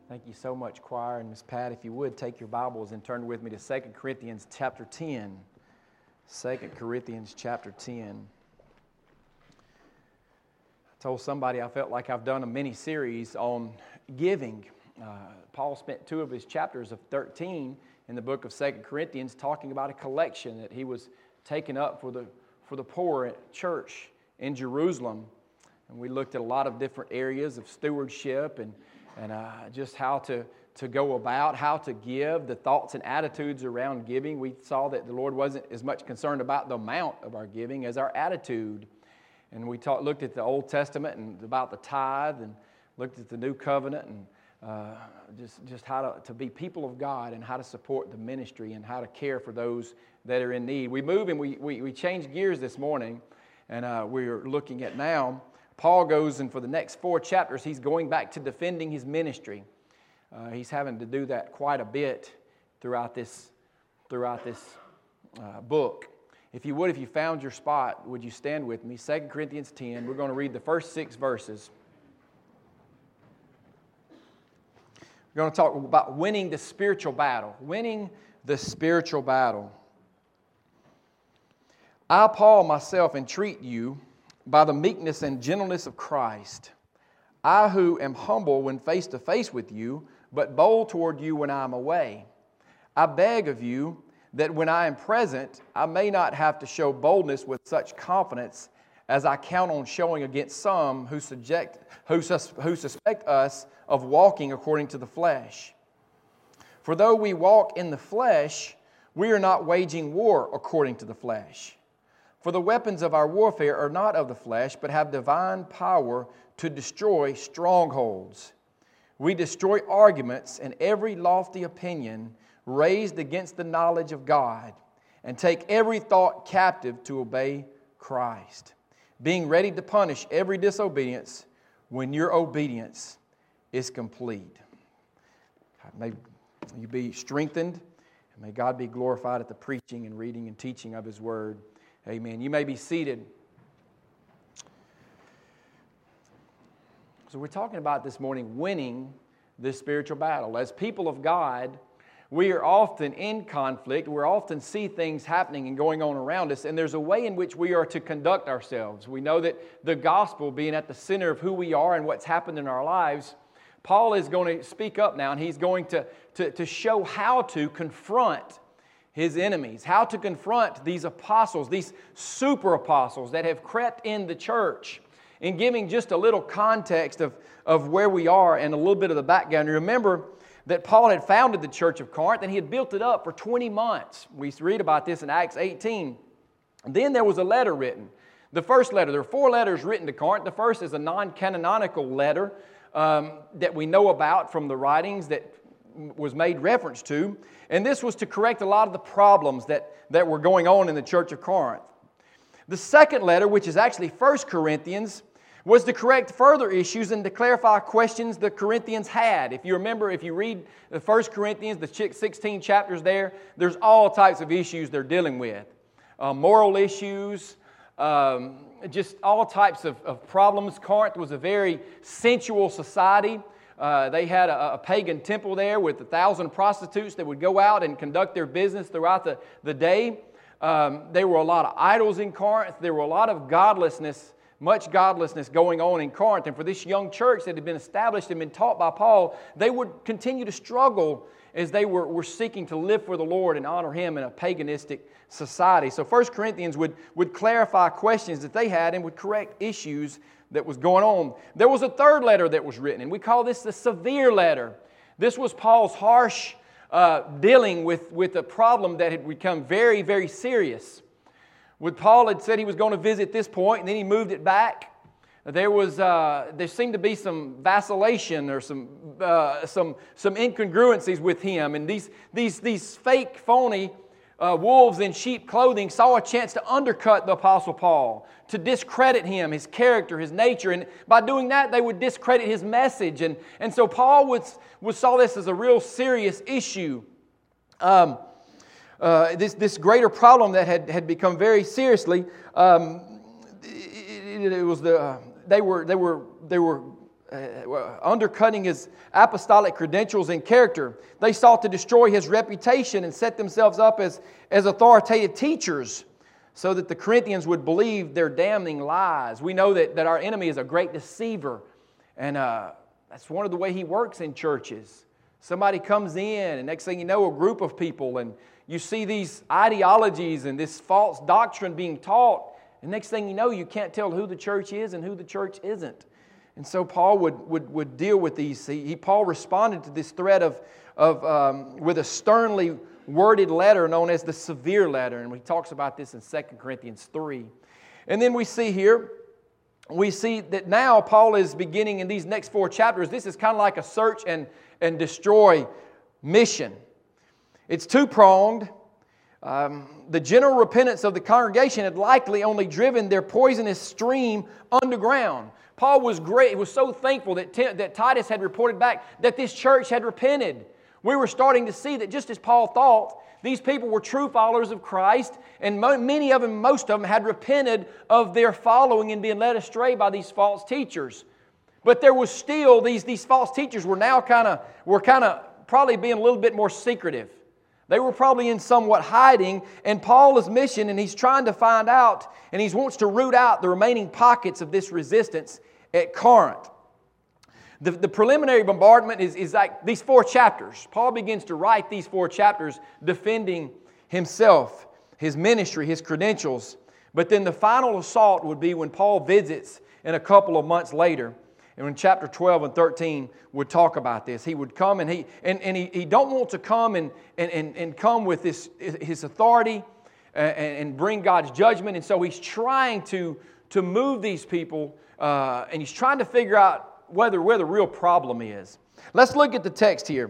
Thank you so much, choir. And Miss Pat, if you would, take your Bibles and turn with me to 2 Corinthians chapter 10. 2 Corinthians chapter 10. I told somebody I felt like I've done a mini-series on giving. Paul spent 2 of his chapters of 13 in the book of 2 Corinthians talking about a collection that he was taking up for the poor at church in Jerusalem. And we looked at a lot of different areas of stewardship and just how to go about, how to give, the thoughts and attitudes around giving. We saw that the Lord wasn't as much concerned about the amount of our giving as our attitude. And we looked at the Old Testament and about the tithe, and looked at the New Covenant, and just how to be people of God, and how to support the ministry, and how to care for those that are in need. We move and we change gears this morning, and we're looking at now, Paul goes, and for the next 4 chapters, he's going back to defending his ministry. He's having to do that quite a bit throughout this book. If you found your spot, would you stand with me? 2 Corinthians 10, we're going to read the first 6 verses. We're going to talk about winning the spiritual battle. Winning the spiritual battle. I, Paul, myself, entreat you, by the meekness and gentleness of Christ, I who am humble when face to face with you, but bold toward you when I am away. I beg of you that when I am present, I may not have to show boldness with such confidence as I count on showing against some who suspect us of walking according to the flesh. For though we walk in the flesh, we are not waging war according to the flesh. For the weapons of our warfare are not of the flesh, but have divine power to destroy strongholds. We destroy arguments and every lofty opinion raised against the knowledge of God, and take every thought captive to obey Christ, being ready to punish every disobedience when your obedience is complete. May you be strengthened, and may God be glorified at the preaching and reading and teaching of His Word. Amen. You may be seated. So we're talking about this morning winning this spiritual battle. As people of God, we are often in conflict. We often see things happening and going on around us, and there's a way in which we are to conduct ourselves. We know that the gospel being at the center of who we are and what's happened in our lives, Paul is going to speak up now, and he's going to show how to confront his enemies, how to confront these apostles, these super apostles that have crept in the church, in giving just a little context of where we are and a little bit of the background. You remember that Paul had founded the church of Corinth, and he had built it up for 20 months. We read about this in Acts 18. And then there was a letter written. The first letter, there are 4 letters written to Corinth. The first is a non-canonical letter that we know about from the writings that was made reference to, and this was to correct a lot of the problems that were going on in the church of Corinth. The second letter, which is actually 1 Corinthians, was to correct further issues and to clarify questions the Corinthians had. If you remember, if you read the 1 Corinthians, the 16 chapters there's all types of issues they're dealing with. Moral issues, just all types of problems. Corinth was a very sensual society. They had a pagan temple there with 1,000 prostitutes that would go out and conduct their business throughout the day. There were a lot of idols in Corinth. There were a lot of godlessness, much godlessness going on in Corinth. And for this young church that had been established and been taught by Paul, they would continue to struggle as they were seeking to live for the Lord and honor Him in a paganistic society. So 1 Corinthians would clarify questions that they had and would correct issues that was going on. There was a third letter that was written, and we call this the severe letter. This was Paul's harsh dealing with a problem that had become very, very serious. When Paul had said he was going to visit this point, and then he moved it back, there seemed to be some vacillation or some incongruencies with him, and these fake, phony wolves in sheep clothing saw a chance to undercut the Apostle Paul, to discredit him, his character, his nature, and by doing that they would discredit his message, and so Paul saw this as a real serious issue. This greater problem that had become very seriously. It was they were undercutting his apostolic credentials and character. They sought to destroy his reputation and set themselves up as authoritative teachers so that the Corinthians would believe their damning lies. We know that our enemy is a great deceiver, and that's one of the way he works in churches. Somebody comes in, and next thing you know, a group of people, and you see these ideologies and this false doctrine being taught, and next thing you know, you can't tell who the church is and who the church isn't. And so Paul would deal with these. Paul responded to this threat with a sternly worded letter known as the severe letter. And he talks about this in 2 Corinthians 3. And then we see that now Paul is beginning in these next 4 chapters. This is kind of like a search and destroy mission. It's two-pronged. The general repentance of the congregation had likely only driven their poisonous stream underground. Paul was great. He was so thankful that Titus had reported back that this church had repented. We were starting to see that just as Paul thought, these people were true followers of Christ, and many of them, most of them, had repented of their following and being led astray by these false teachers. But there was still, these false teachers were now kind of probably being a little bit more secretive. They were probably in somewhat hiding, and Paul is mission, and he's trying to find out, and he wants to root out the remaining pockets of this resistance at Corinth. The preliminary bombardment is like these 4 chapters. Paul begins to write these 4 chapters defending himself, his ministry, his credentials. But then the final assault would be when Paul visits in a couple of months later. And in chapter 12 and 13 would talk about this. He would come and he don't want to come and come with his authority and bring God's judgment. And so he's trying to move these people and he's trying to figure out where the real problem is. Let's look at the text here.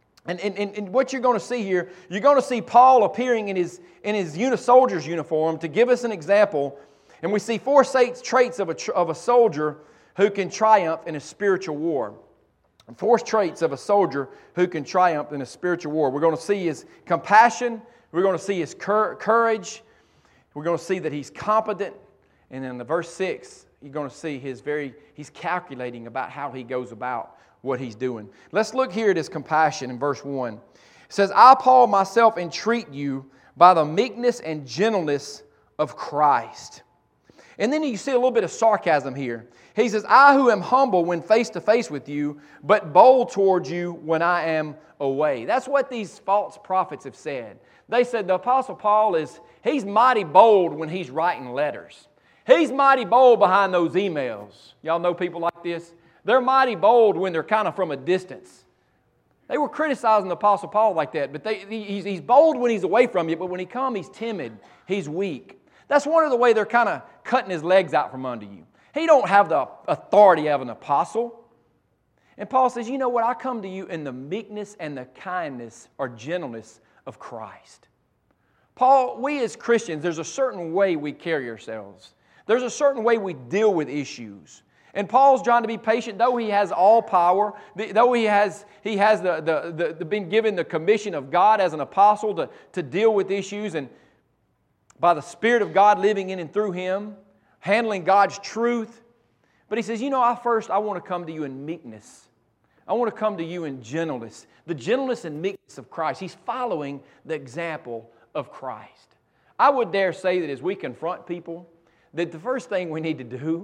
And what you're going to see here, you're going to see Paul appearing in his soldier's uniform to give us an example. And we see 4 traits of a soldier who can triumph in a spiritual war. 4 traits of a soldier who can triumph in a spiritual war. We're going to see his compassion. We're going to see his courage. We're going to see that he's competent. And in the verse 6, you're going to see he's calculating about how he goes about what he's doing. Let's look here at his compassion in verse 1. It says, I, Paul, myself entreat you by the meekness and gentleness of Christ. And then you see a little bit of sarcasm here. He says, I who am humble when face to face with you, but bold towards you when I am away. That's what these false prophets have said. They said the Apostle Paul he's mighty bold when he's writing letters. He's mighty bold behind those emails. Y'all know people like this? They're mighty bold when they're kind of from a distance. They were criticizing the Apostle Paul like that, but he's bold when he's away from you, but when he comes, he's timid, he's weak. That's one of the way they're kind of cutting his legs out from under you. He don't have the authority of an apostle. And Paul says, you know what? I come to you in the meekness and the kindness or gentleness of Christ. Paul, we as Christians, there's a certain way we carry ourselves. There's a certain way we deal with issues. And Paul's trying to be patient, though he has all power, though he has been given the commission of God as an apostle to deal with issues, and by the Spirit of God living in and through him, handling God's truth. But he says, you know, I want to come to you in meekness. I want to come to you in gentleness. The gentleness and meekness of Christ. He's following the example of Christ. I would dare say that as we confront people, that the first thing we need to do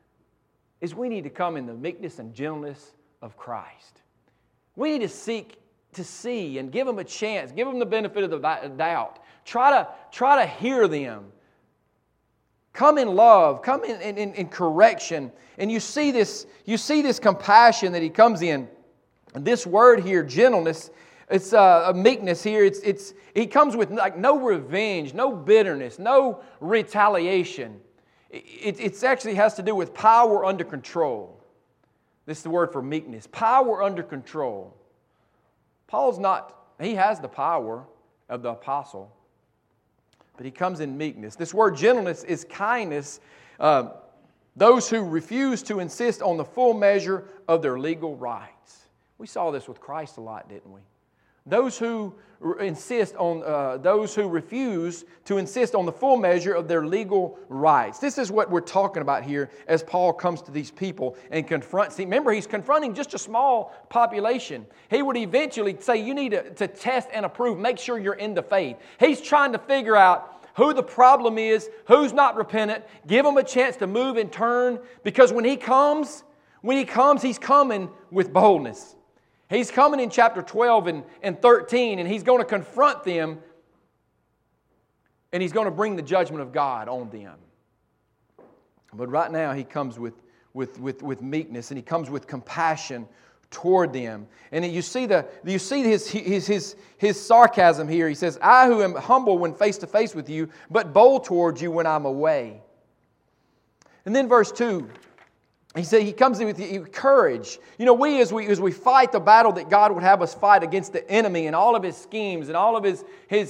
is we need to come in the meekness and gentleness of Christ. We need to seek to see and give them a chance, give them the benefit of the doubt. Try to hear them. Come in love, come in correction. And you see this compassion that he comes in. And this word here, gentleness, it's a meekness here. He comes with like no revenge, no bitterness, no retaliation. It actually has to do with power under control. This is the word for meekness. Power under control. He has the power of the apostle, but he comes in meekness. This word gentleness is kindness. Those who refuse to insist on the full measure of their legal rights. We saw this with Christ a lot, didn't we? Those who those who refuse to insist on the full measure of their legal rights. This is what we're talking about here as Paul comes to these people and confronts them. Remember, he's confronting just a small population. He would eventually say, you need to test and approve, make sure you're in the faith. He's trying to figure out who the problem is, who's not repentant, give them a chance to move and turn, because when he comes, he's coming with boldness. He's coming in chapter 12 and 13, and he's going to confront them, and he's going to bring the judgment of God on them. But right now, he comes with meekness, and he comes with compassion toward them. And you see his sarcasm here. He says, I who am humble when face to face with you, but bold towards you when I'm away. And then verse 2. He comes in with courage. You know, as we fight the battle that God would have us fight against the enemy and all of his schemes and all of his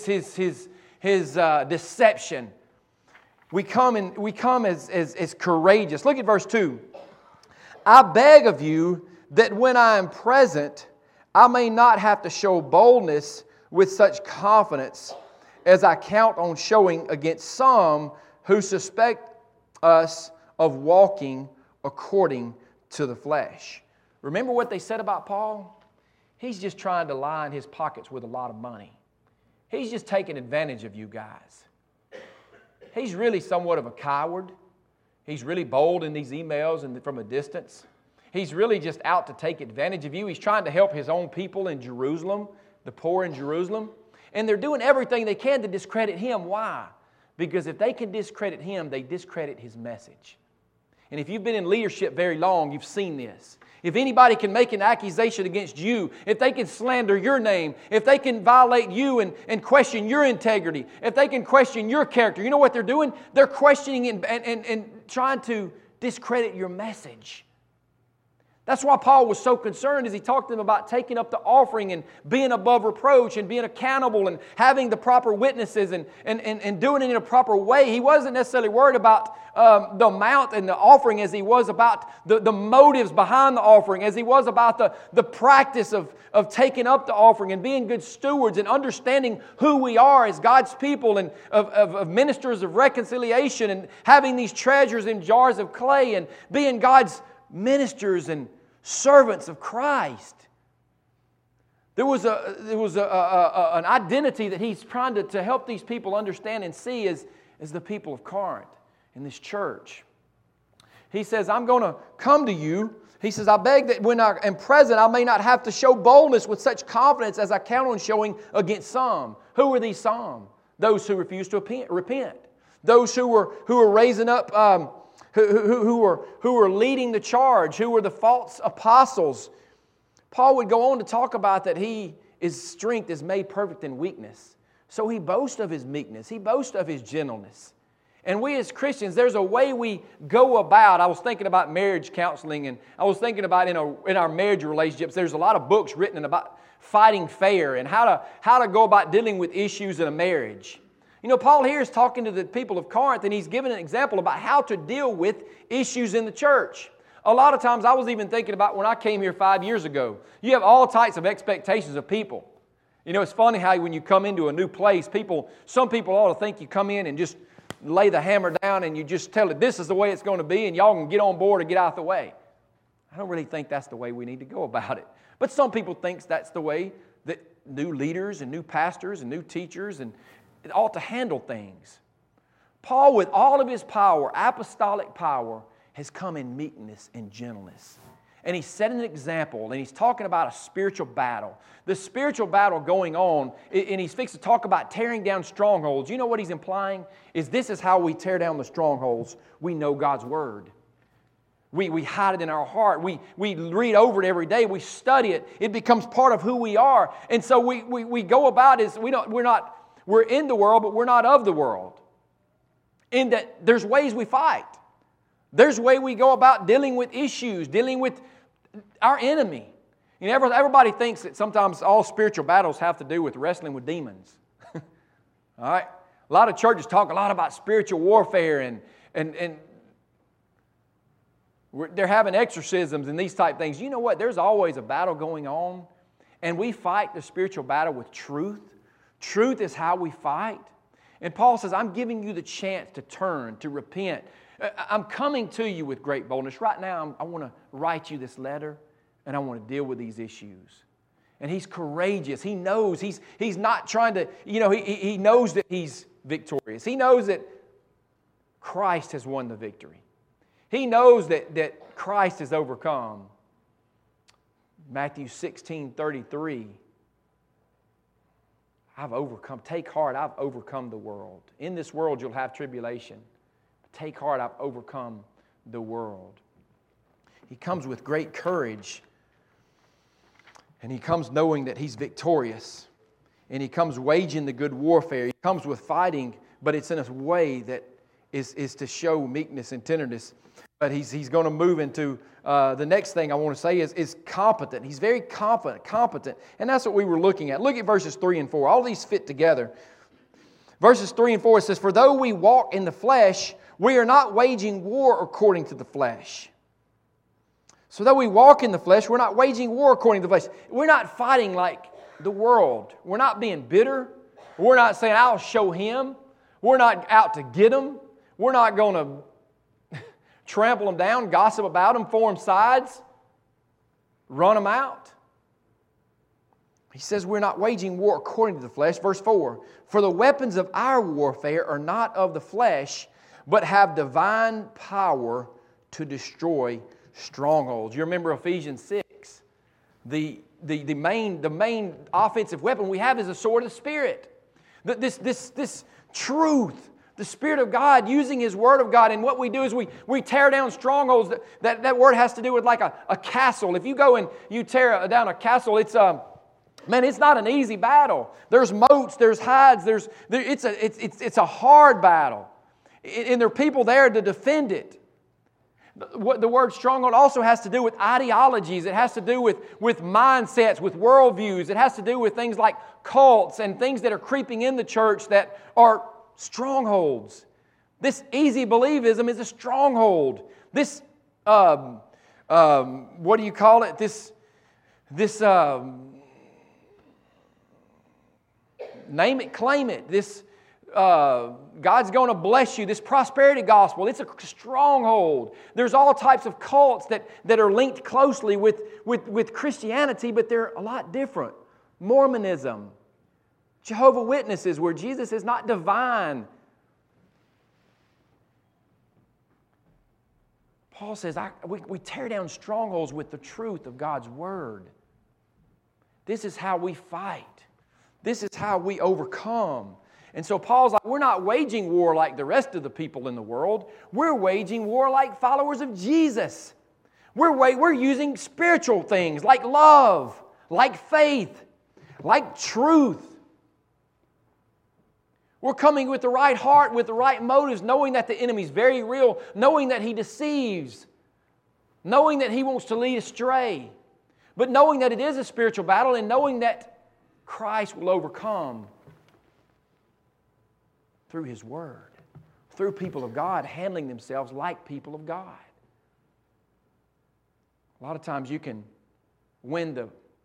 deception, we come as courageous. Look at verse 2. I beg of you that when I am present, I may not have to show boldness with such confidence as I count on showing against some who suspect us of walking according to the flesh. Remember what they said about Paul? He's just trying to line his pockets with a lot of money. He's just taking advantage of you guys. He's really somewhat of a coward. He's really bold in these emails and from a distance. He's really just out to take advantage of you. He's trying to help his own people in Jerusalem, the poor in Jerusalem. And they're doing everything they can to discredit him. Why? Because if they can discredit him, they discredit his message. And if you've been in leadership very long, you've seen this. If anybody can make an accusation against you, if they can slander your name, if they can violate you and question your integrity, if they can question your character, you know what they're doing? They're questioning and trying to discredit your message. That's why Paul was so concerned as he talked to them about taking up the offering and being above reproach and being accountable and having the proper witnesses and doing it in a proper way. He wasn't necessarily worried about the amount and the offering as he was about the motives behind the offering, as he was about the practice of taking up the offering and being good stewards and understanding who we are as God's people and of ministers of reconciliation and having these treasures in jars of clay and being God's ministers and servants of Christ. There was an identity that he's trying to help these people understand and see as the people of Corinth in this church. He says, I'm going to come to you. He says, I beg that when I am present, I may not have to show boldness with such confidence as I count on showing against some. Who are these some? Those who refuse to repent. Those who were raising up who were leading the charge, who were the false apostles. Paul would go on to talk about that his strength is made perfect in weakness. So he boasts of his meekness. He boasts of his gentleness. And we as Christians, there's a way we go about. I was thinking about marriage counseling, and I was thinking about in our marriage relationships, there's a lot of books written about fighting fair and how to go about dealing with issues in a marriage. You know, Paul here is talking to the people of Corinth, and he's giving an example about how to deal with issues in the church. A lot of times, I was even thinking about when I came here 5 years ago. You have all types of expectations of people. You know, it's funny how when you come into a new place, some people ought to think you come in and just lay the hammer down and you just tell it, this is the way it's going to be, and y'all can get on board or get out of the way. I don't really think that's the way we need to go about it. But some people think that's the way that new leaders and new pastors and new teachers and it ought to handle things. Paul, with all of his power, apostolic power, has come in meekness and gentleness. And he's setting an example, and he's talking about a spiritual battle. The spiritual battle going on, and he's fixed to talk about tearing down strongholds. You know what he's implying? This is how we tear down the strongholds. We know God's Word. We hide it in our heart. We read over it every day. We study it. It becomes part of who we are. And so we go about as we're in the world, but we're not of the world. In that there's ways we fight. There's way we go about dealing with issues, dealing with our enemy. You know, everybody thinks that sometimes all spiritual battles have to do with wrestling with demons. All right? A lot of churches talk a lot about spiritual warfare and they're having exorcisms and these type things. You know what? There's always a battle going on. And we fight the spiritual battle with truth. Truth is how we fight. And Paul says, I'm giving you the chance to turn, to repent. I'm coming to you with great boldness. Right now, I want to write you this letter, and I want to deal with these issues. And he's courageous. He knows. He's not trying to, he knows that he's victorious. He knows that Christ has won the victory. He knows that Christ has overcome. Matthew 16:33. I've overcome. Take heart, I've overcome the world. In this world you'll have tribulation. Take heart, I've overcome the world. He comes with great courage. And he comes knowing that he's victorious. And he comes waging the good warfare. He comes with fighting, but it's in a way that is to show meekness and tenderness. But he's going to move into the next thing I want to say is competent. He's very competent. And that's what we were looking at. Look at verses 3 and 4. All these fit together. Verses 3 and 4, it says, For though we walk in the flesh, we are not waging war according to the flesh. So though we walk in the flesh, we're not waging war according to the flesh. We're not fighting like the world. We're not being bitter. We're not saying, I'll show him. We're not out to get him. We're not going to trample them down, gossip about them, form sides, run them out. He says we're not waging war according to the flesh. Verse 4, For the weapons of our warfare are not of the flesh, but have divine power to destroy strongholds. You remember Ephesians 6. The main offensive weapon we have is the sword of the Spirit. This truth, the Spirit of God using His Word of God. And what we do is we tear down strongholds. That word has to do with like a castle. If you go and you tear down a castle, it's not an easy battle. There's moats, there's hides, it's a hard battle. And there are people there to defend it. The word stronghold also has to do with ideologies. It has to do with mindsets, with worldviews. It has to do with things like cults and things that are creeping in the church that are strongholds. This easy believism is a stronghold. This, what do you call it? This name it, claim it. This God's going to bless you. This prosperity gospel, it's a stronghold. There's all types of cults that are linked closely with Christianity, but they're a lot different. Mormonism, Jehovah's Witnesses, where Jesus is not divine. Paul says we tear down strongholds with the truth of God's Word. This is how we fight. This is how we overcome. And so Paul's like, we're not waging war like the rest of the people in the world. We're waging war like followers of Jesus. We're using spiritual things like love, like faith, like truth. We're coming with the right heart, with the right motives, knowing that the enemy's very real, knowing that he deceives, knowing that he wants to lead astray, but knowing that it is a spiritual battle and knowing that Christ will overcome through His Word, through people of God handling themselves like people of God. A lot of times you can win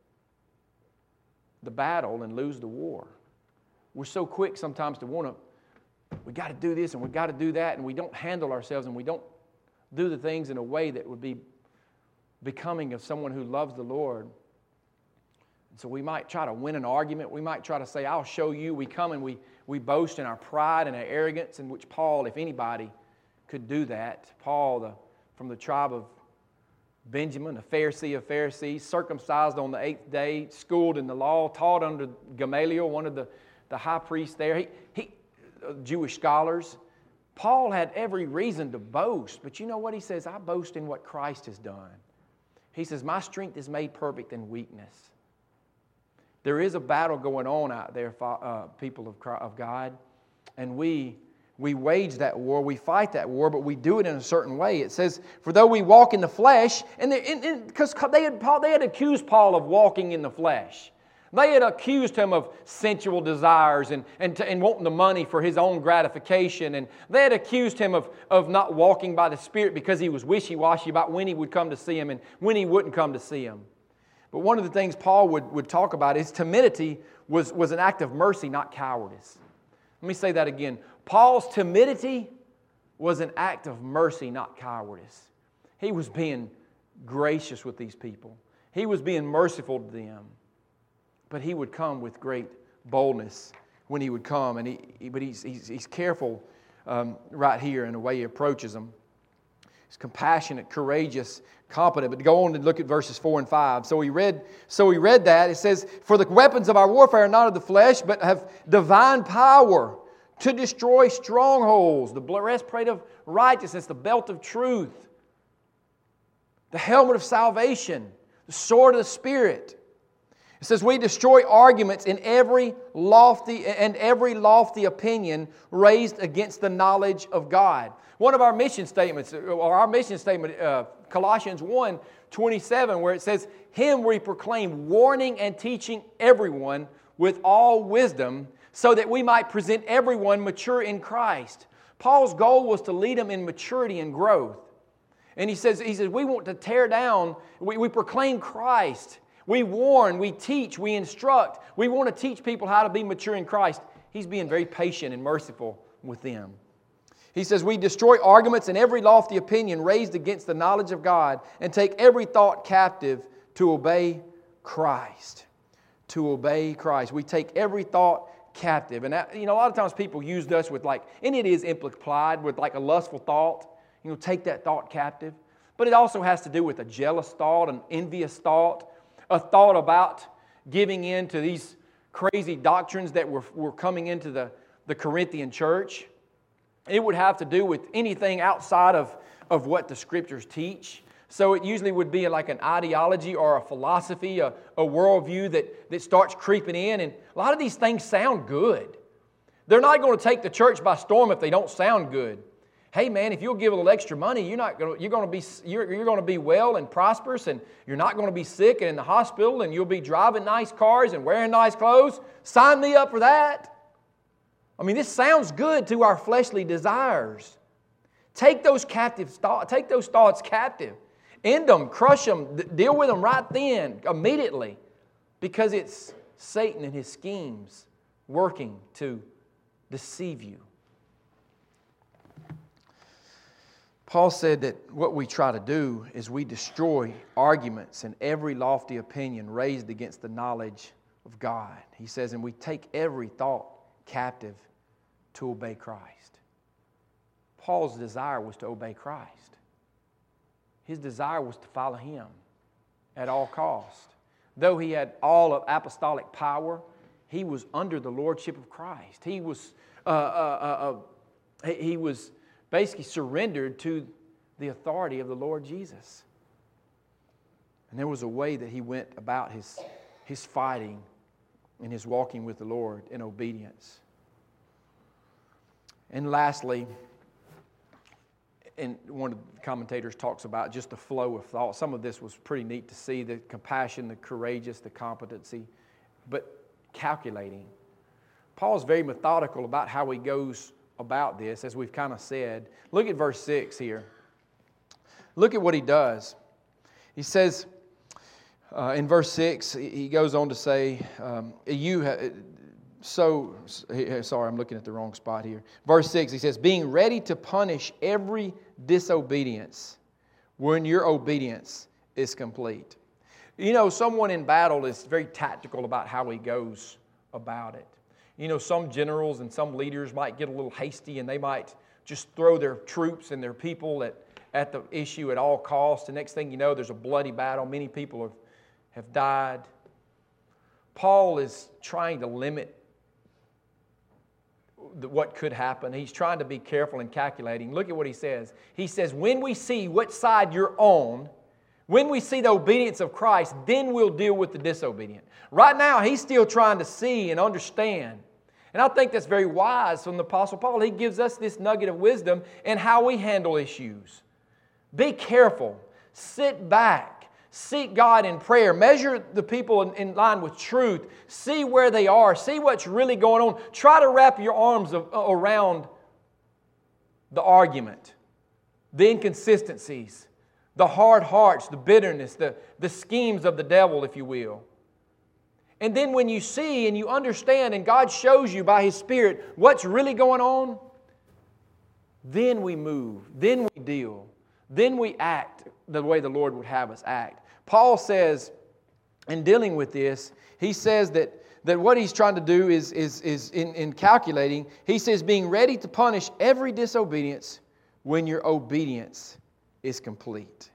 the battle and lose the war. We're so quick sometimes to want to, we got to do this and we got to do that, and we don't handle ourselves and we don't do the things in a way that would be becoming of someone who loves the Lord. So we might try to win an argument. We might try to say, I'll show you. We come and we boast in our pride and our arrogance, in which Paul, if anybody, could do that. Paul, from the tribe of Benjamin, a Pharisee of Pharisees, circumcised on the 8th day, schooled in the law, taught under Gamaliel, one of the high priests there. He Jewish scholars. Paul had every reason to boast. But you know what he says? I boast in what Christ has done. He says, my strength is made perfect in weakness. There is a battle going on out there, people of God, and we wage that war, we fight that war, but we do it in a certain way. It says, for though we walk in the flesh, and because they had accused Paul of walking in the flesh. They had accused him of sensual desires and wanting the money for his own gratification, and they had accused him of not walking by the Spirit because he was wishy-washy about when he would come to see him and when he wouldn't come to see him. But one of the things Paul would talk about is timidity was an act of mercy, not cowardice. Let me say that again. Paul's timidity was an act of mercy, not cowardice. He was being gracious with these people. He was being merciful to them. But he would come with great boldness when he would come. But he's careful right here in the way he approaches them. He's compassionate, courageous, competent. But go on and look at verses 4 and 5. So we read that. It says, "For the weapons of our warfare are not of the flesh, but have divine power to destroy strongholds." The breastplate of righteousness, the belt of truth, the helmet of salvation, the sword of the Spirit. It says, "We destroy arguments in every lofty opinion raised against the knowledge of God." One of our mission statements, Colossians 1:27, where it says, "Him we proclaim, warning and teaching everyone with all wisdom, so that we might present everyone mature in Christ." Paul's goal was to lead them in maturity and growth. And he says, we want to tear down, we proclaim Christ. We warn, we teach, we instruct. We want to teach people how to be mature in Christ. He's being very patient and merciful with them. He says, "We destroy arguments and every lofty opinion raised against the knowledge of God, and take every thought captive to obey Christ." To obey Christ. We take every thought captive. And that, a lot of times people use us with and it is implied with a lustful thought. Take that thought captive. But it also has to do with a jealous thought, an envious thought, a thought about giving in to these crazy doctrines that were coming into the Corinthian church. It would have to do with anything outside of what the Scriptures teach. So it usually would be like an ideology or a philosophy, a worldview that starts creeping in. And a lot of these things sound good. They're not going to take the church by storm if they don't sound good. Hey man, if you'll give a little extra money, you're going to be well and prosperous, and you're not going to be sick and in the hospital, and you'll be driving nice cars and wearing nice clothes. Sign me up for that. This sounds good to our fleshly desires. Take those thoughts captive. End them, crush them, deal with them right then, immediately, because it's Satan and his schemes working to deceive you. Paul said that what we try to do is we destroy arguments and every lofty opinion raised against the knowledge of God. He says, and we take every thought captive to obey Christ. Paul's desire was to obey Christ. His desire was to follow Him at all cost. Though he had all of apostolic power, he was under the lordship of Christ. He was basically surrendered to the authority of the Lord Jesus. And there was a way that he went about his fighting and his walking with the Lord in obedience. And lastly, and one of the commentators talks about just the flow of thought. Some of this was pretty neat to see, the compassion, the courageous, the competency, but calculating. Paul's very methodical about how he goes about this, as we've kind of said. Look at verse 6 here. Look at what he does. He says in verse 6, he goes on to say, sorry, I'm looking at the wrong spot here. Verse 6, he says, being ready to punish every disobedience when your obedience is complete. Someone in battle is very tactical about how he goes about it. Some generals and some leaders might get a little hasty, and they might just throw their troops and their people at the issue at all costs. The next thing you know, there's a bloody battle. Many people have died. Paul is trying to limit what could happen. He's trying to be careful and calculating. Look at what he says. He says, when we see which side you're on, when we see the obedience of Christ, then we'll deal with the disobedient. Right now, he's still trying to see and understand. And I think that's very wise from the Apostle Paul. He gives us this nugget of wisdom in how we handle issues. Be careful. Sit back. Seek God in prayer. Measure the people in line with truth. See where they are. See what's really going on. Try to wrap your arms around the argument, the inconsistencies, the hard hearts, the bitterness, the schemes of the devil, if you will. And then when you see and you understand and God shows you by His Spirit what's really going on, then we move, then we deal, then we act the way the Lord would have us act. Paul says, in dealing with this, he says that what he's trying to do is in calculating, he says, being ready to punish every disobedience when your obedience is complete.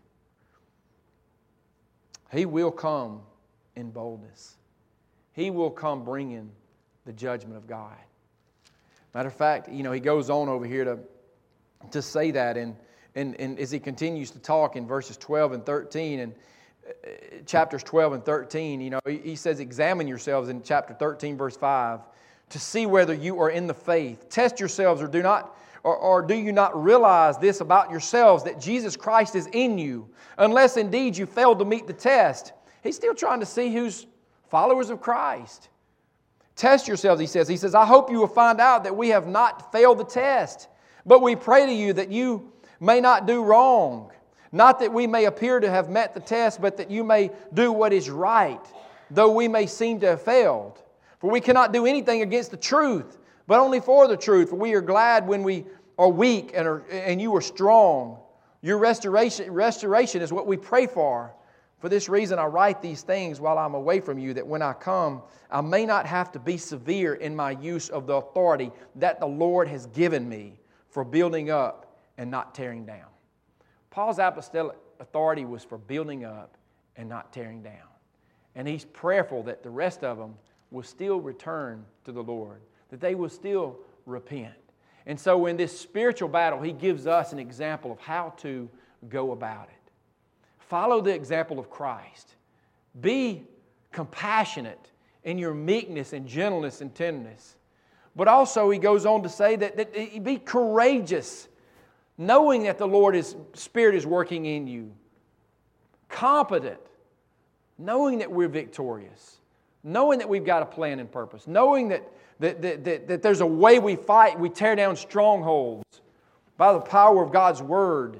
He will come in boldness. He will come bringing the judgment of God. Matter of fact, he goes on over here to say that, and as he continues to talk in verses 12 and 13, and chapters 12 and 13, he says, examine yourselves in chapter 13, verse 5, to see whether you are in the faith. Test yourselves, or do you not realize this about yourselves, that Jesus Christ is in you, unless indeed you failed to meet the test. He's still trying to see who's followers of Christ. Test yourselves, he says. He says, I hope you will find out that we have not failed the test, but we pray to you that you may not do wrong. Not that we may appear to have met the test, but that you may do what is right, though we may seem to have failed. For we cannot do anything against the truth, but only for the truth. For we are glad when we are weak and you are strong. Your restoration is what we pray for. For this reason I write these things while I'm away from you, that when I come, I may not have to be severe in my use of the authority that the Lord has given me for building up and not tearing down. Paul's apostolic authority was for building up and not tearing down. And he's prayerful that the rest of them will still return to the Lord, that they will still repent. And so in this spiritual battle, he gives us an example of how to go about it. Follow the example of Christ. Be compassionate in your meekness and gentleness and tenderness. But also he goes on to say that be courageous, knowing that the Lord's Spirit is working in you. Competent, knowing that we're victorious. Knowing that we've got a plan and purpose. Knowing that there's a way we fight, we tear down strongholds by the power of God's Word.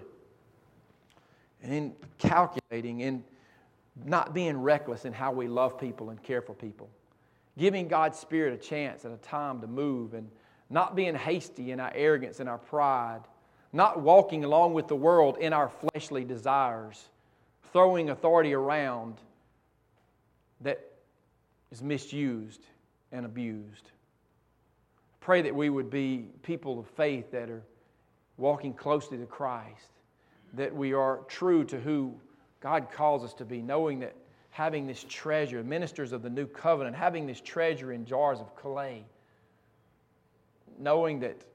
And in calculating and not being reckless in how we love people and care for people. Giving God's Spirit a chance and a time to move, and not being hasty in our arrogance and our pride. Not walking along with the world in our fleshly desires, throwing authority around that is misused and abused. Pray that we would be people of faith that are walking closely to Christ, that we are true to who God calls us to be, knowing that having this treasure, ministers of the new covenant, having this treasure in jars of clay, knowing that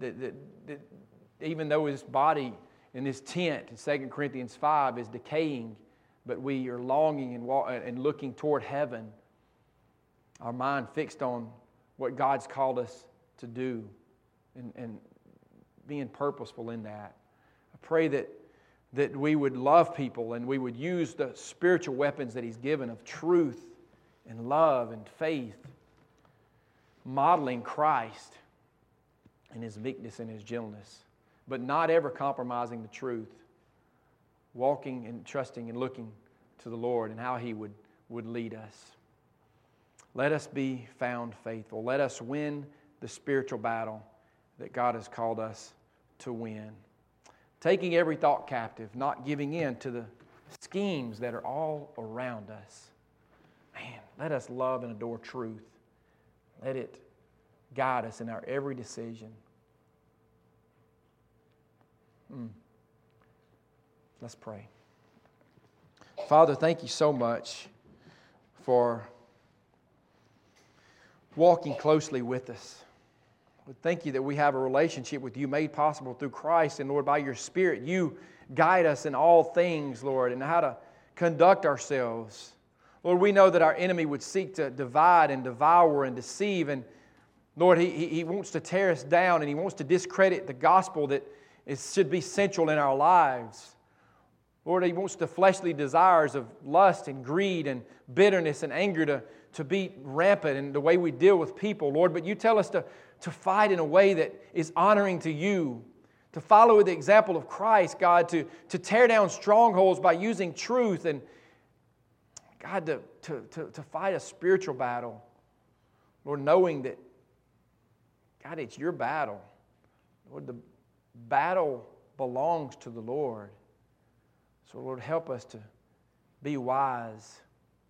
even though His body in this tent in 2 Corinthians 5 is decaying, but we are longing and looking toward heaven, our mind fixed on what God's called us to do and being purposeful in that. I pray that we would love people and we would use the spiritual weapons that He's given of truth and love and faith, modeling Christ in His meekness and His gentleness, but not ever compromising the truth, walking and trusting and looking to the Lord and how He would lead us. Let us be found faithful. Let us win the spiritual battle that God has called us to win. Taking every thought captive, not giving in to the schemes that are all around us. Man, let us love and adore truth. Let it guide us in our every decision. Let's pray. Father, thank you so much for walking closely with us. Thank you that we have a relationship with you made possible through Christ. And Lord, by your Spirit, you guide us in all things, Lord, and how to conduct ourselves. Lord, we know that our enemy would seek to divide and devour and deceive. And Lord, he wants to tear us down and he wants to discredit the gospel that should be central in our lives. Lord, he wants the fleshly desires of lust and greed and bitterness and anger to be rampant in the way we deal with people, Lord. But you tell us to fight in a way that is honoring to you, to follow the example of Christ, God, to tear down strongholds by using truth, and God, to fight a spiritual battle. Lord, knowing that, God, it's your battle. Lord, the battle belongs to the Lord. So, Lord, help us to be wise,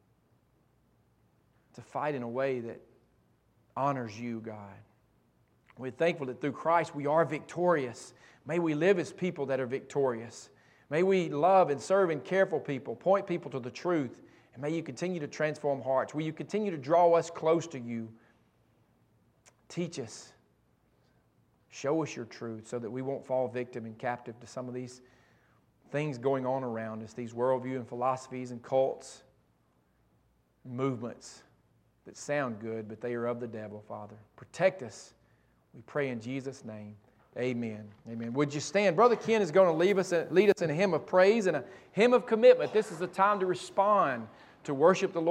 to fight in a way that honors you, God. We're thankful that through Christ we are victorious. May we live as people that are victorious. May we love and serve and care for people, point people to the truth, and may you continue to transform hearts. Will you continue to draw us close to you? Teach us. Show us your truth so that we won't fall victim and captive to some of these things going on around us, these worldview and philosophies and cults, movements that sound good, but they are of the devil, Father. Protect us. We pray in Jesus' name. Amen. Amen. Would you stand? Brother Ken is going to lead us in a hymn of praise and a hymn of commitment. This is the time to respond, to worship the Lord.